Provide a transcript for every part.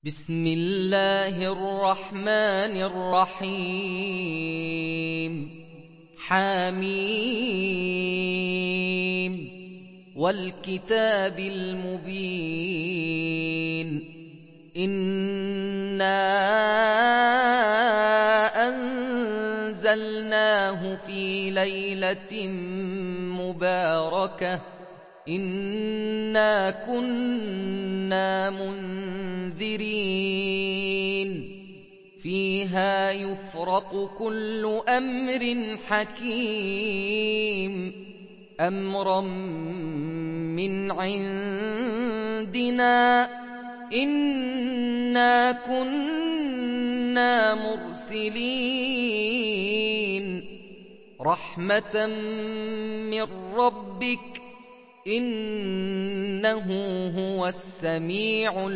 بسم الله الرحمن الرحيم حم والكتاب المبين إنا أنزلناه في ليلة مباركة إنا كنا منذرين فيها يفرق كل أمر حكيم أمرا من عندنا إنا كنا مرسلين رحمة من ربك إنه هو السميع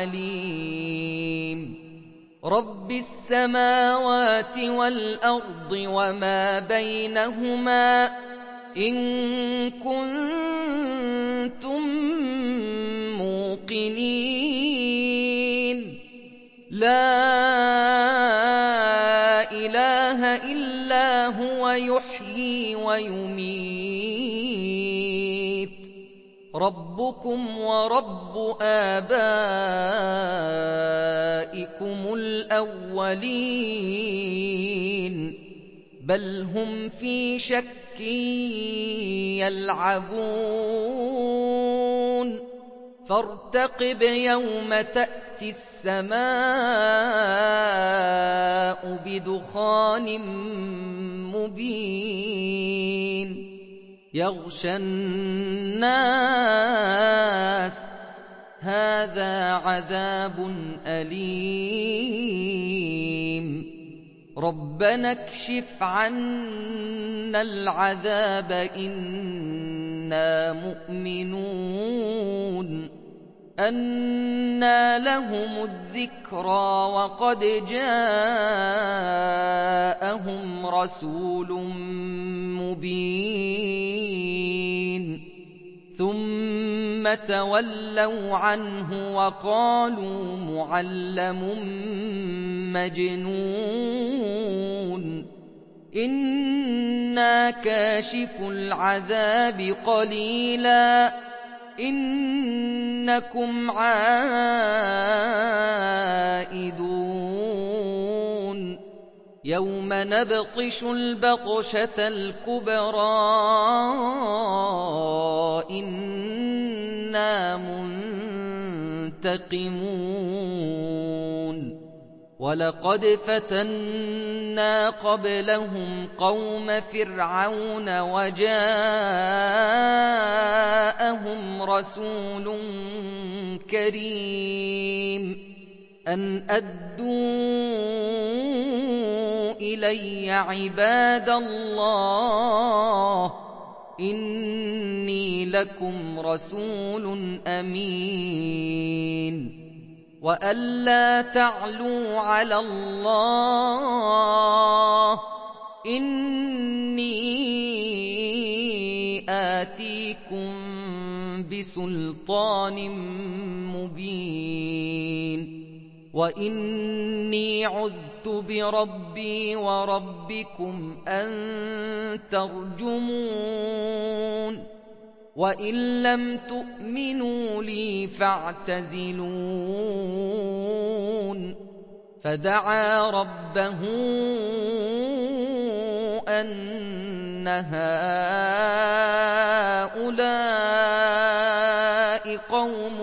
العليم رب السماوات والأرض وما بينهما إن كنتم موقنين لا إله إلا هو يحيي ويميت ربكم ورب آبائكم الأولين بل هم في شك يلعبون فارتقب يوم تأتي السماء بدخان مبين يغشى الناس هذا عذاب أليم ربنا اكشف عنا العذاب إنا مؤمنون أنى لهم الذكرى وقد جاءهم رسول مبين ثم تولوا عنه وقالوا معلم مجنون إنا كاشف العذاب قليلا إنكم عائدون يوم نبطش البطشة الكبرى إنا منتقمون ولقد فتنا قبلهم قوم فرعون وجاءهم رسول كريم أن أدوا إلي عباد الله إني لكم رسول أمين وألا تعلوا على الله إني آتيكم بسلطان مبين وإني عذت بربي وربكم أن ترجمون وإن لم تؤمنوا لي فاعتزلون فدعا ربه أن هؤلاء قوم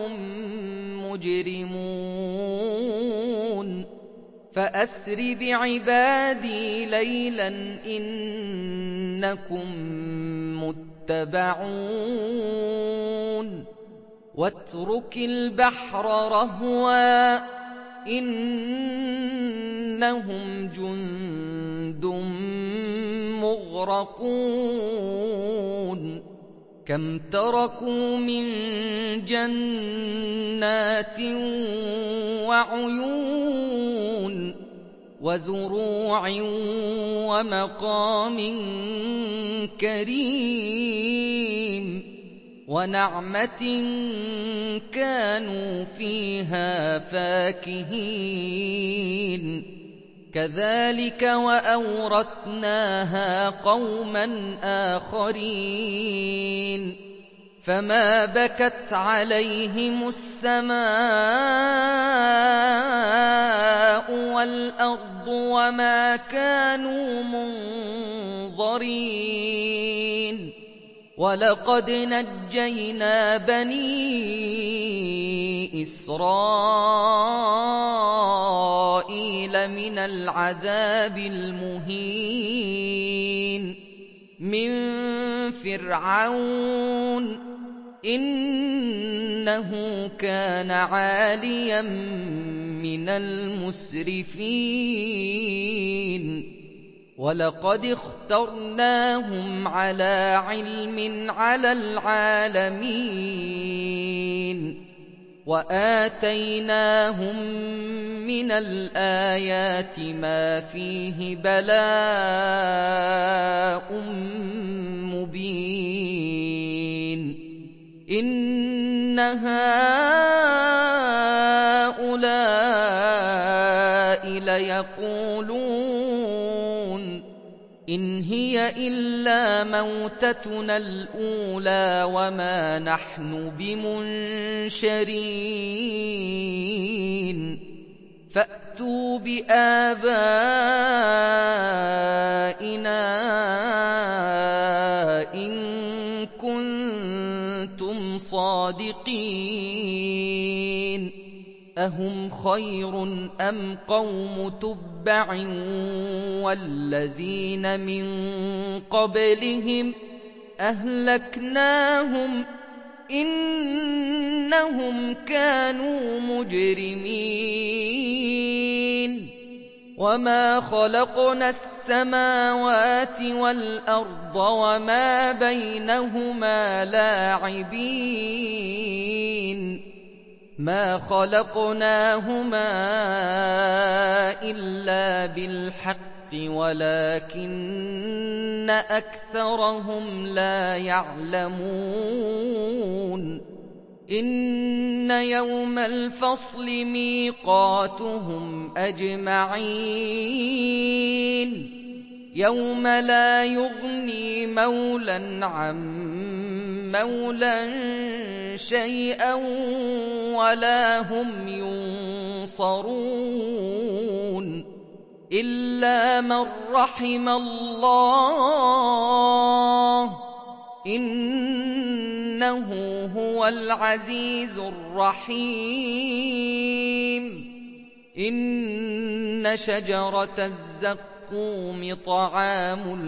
مجرمون فأسر بعبادي ليلا إنكم متبعون واترك البحر رهوا إنهم جند مغرقون كم تركوا من جنات وعيون وزروع ومقام كريم وَنَعْمَةٍ كَانُوا فِيهَا فَاكِهِينَ كَذَٰلِكَ وَأَوْرَثْنَاهَا قَوْمًا آخَرِينَ فَمَا بَكَتْ عَلَيْهِمُ السَّمَاءُ وَالْأَرْضُ وَمَا كَانُوا مُنظَرِينَ وَلَقَدْ نَجَّيْنَا بَنِي إِسْرَائِيلَ مِنَ الْعَذَابِ الْمُهِينِ مِن فِرْعَوْنَ ۚ إِنَّهُ كَانَ عَالِيًا مِّنَ الْمُسْرِفِينَ وَلَقَدِ اخْتَرْنَاهُمْ عَلَىٰ عِلْمٍ عَلَى الْعَالَمِينَ وَآتَيْنَاهُم مِّنَ الْآيَاتِ مَا فِيهِ بَلَاءٌ مُّبِينٌ إِنَّ هَٰؤُلَاءِ لَيَقُولُونَ إِنْ هِيَ إِلَّا مَوْتَتُنَا الْأُولَىٰ وَمَا نَحْنُ بِمُنشَرِينَ فَأْتُوا بِآبَائِنَا إِن كُنتُمْ صَادِقِينَ أَهُمْ خَيْرٌ أَمْ قَوْمُ تُبَّعٍ وَالَّذِينَ مِن قَبْلِهِمْ ۚ أَهْلَكْنَاهُمْ ۖ إِنَّهُمْ كَانُوا مُجْرِمِينَ وَمَا خَلَقْنَا السَّمَاوَاتِ وَالْأَرْضَ وَمَا بَيْنَهُمَا لَاعِبِينَ مَا خَلَقْنَاهُمَا إِلَّا بِالْحَقِّ وَلَٰكِنَّ أَكْثَرَهُمْ لَا يَعْلَمُونَ إِنَّ يَوْمَ الْفَصْلِ مِيقَاتُهُمْ أَجْمَعِينَ يَوْمَ لَا يُغْنِي مَوْلًى عَن مَّوْلًى شَيْئًا وَلَا هُمْ يُنصَرُونَ إِلَّا مَن رَّحِمَ اللَّهُ ۚ إِنَّهُ هُوَ الْعَزِيزُ الرَّحِيمُ إِنَّ شَجَرَتَ الزَّقُّومِ طَعَامُ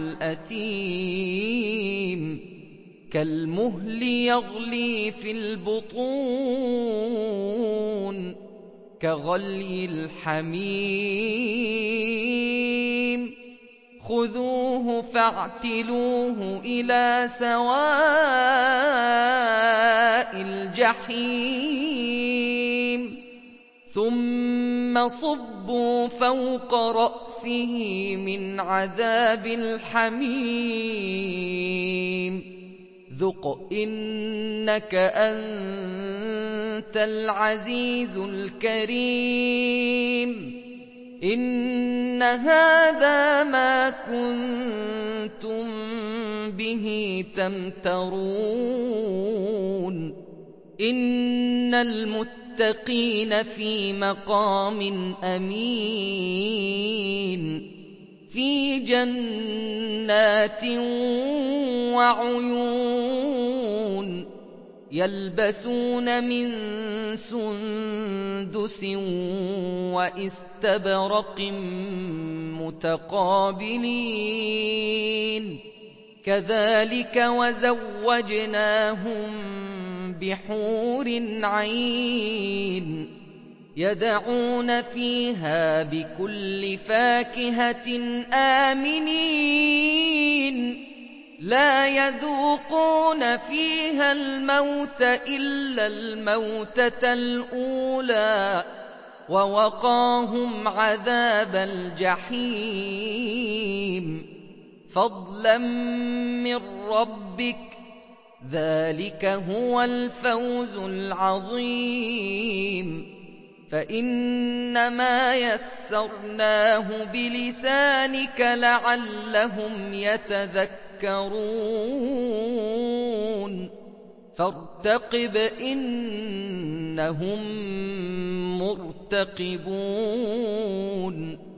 الْأَثِيمِ كَالْمُهْلِ يَغْلِي فِي الْبُطُونِ كَغَلْيِ الْحَمِيمِ خُذُوهُ فَاعْتِلُوهُ إِلَىٰ سَوَاءِ الْجَحِيمِ ثُمَّ صُبُّوا فَوْقَ رَأْسِهِ مِنْ عَذَابِ الْحَمِيمِ ذُقْ إِنَّكَ أَنتَ الْعَزِيزُ الْكَرِيمُ إِنَّ هَٰذَا مَا كُنتُم بِهِ تَمْتَرُونَ إِنَّ الْمُتَّقِينَ فِي مَقَامٍ أَمِينٍ فِي جَنَّاتٍ وَعُيُونٍ يَلْبَسُونَ مِن سُندُسٍ وَإِسْتَبْرَقٍ مُّتَقَابِلِينَ كَذَٰلِكَ وَزَوَّجْنَاهُم بِحُورٍ عِينٍ يَدْعُونَ فِيهَا بِكُلِّ فَاكِهَةٍ آمِنِينَ لَا يَذُوقُونَ فِيهَا الْمَوْتَ إِلَّا الْمَوْتَةَ الْأُولَىٰ وَوَقَاهُمْ عَذَابَ الْجَحِيمِ فَضْلًا مِّن رَّبِّكَ ذَلِكَ هُوَ الْفَوْزُ الْعَظِيمُ فَإِنَّمَا يَسَّرْنَاهُ بِلِسَانِكَ لَعَلَّهُمْ يَتَذَكَّرُونَ فَارْتَقِبْ إِنَّهُم مُّرْتَقِبُونَ